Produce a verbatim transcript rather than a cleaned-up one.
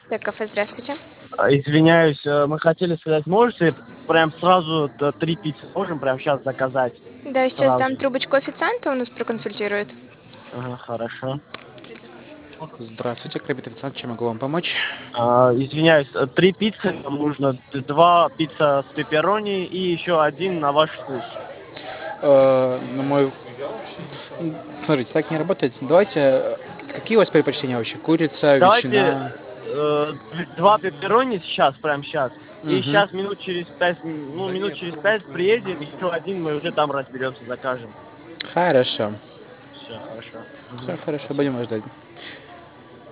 Так, кафе, здравствуйте. А, Извиняюсь, э, мы хотели сказать, можете прям сразу д- три пиццы можем прям сейчас заказать Да, сейчас дам сразу? трубочку официанта, он нас проконсультирует. Ага, хорошо. Здравствуйте, Крабит официант, чем могу вам помочь? А, извиняюсь, э, три пиццы нам нужно, д- два пицца с пепперони и еще один на ваш вкус. Э, на мой... М, Смотрите, так не работает. Давайте, э, какие у вас предпочтения вообще? Курица, Давайте ветчина? э, два пепперони сейчас, прям сейчас. И Угу. сейчас минут через пять, м, ну минут через пять приедем, еще один мы уже там разберемся, закажем. Хорошо. Все, хорошо. Все Мгм, хорошо, спасибо. будем вас ждать.